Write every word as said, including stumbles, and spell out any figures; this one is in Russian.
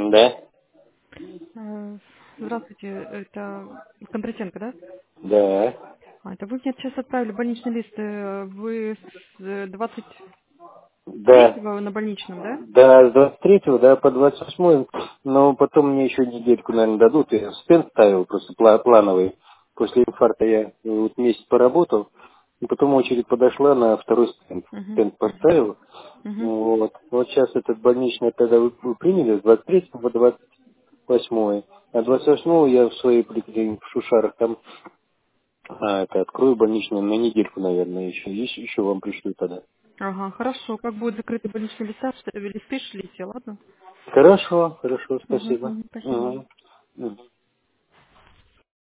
Да, Э, Здравствуйте, это Кондратенко, да? да, А, это вы мне сейчас отправили больничный лист. э, Вы с э, двадцать да, третьего на больничном, да? да, с двадцать третьего, да, по двадцать восьмой, но потом мне еще недельку, наверное, дадут. Я стенд ставил, просто пла- плановый. После инфаркта я э, вот месяц поработал, и потом очередь подошла на второй стенд. Угу. Стенд поставил. Угу. Вот. Вот сейчас этот больничный, когда вы вы приняли, с двадцать третьего по двадцать восьмой. А двадцать восьмого я в своей поликлинике в Шушарах там а, это открою больничный на недельку, наверное, еще. Еще, еще вам пришлю тогда. Ага, хорошо. Как будет закрытый больничный лист, листы шлите, ладно? Хорошо, хорошо, Угу, спасибо. угу, спасибо. Мгм. Мгм.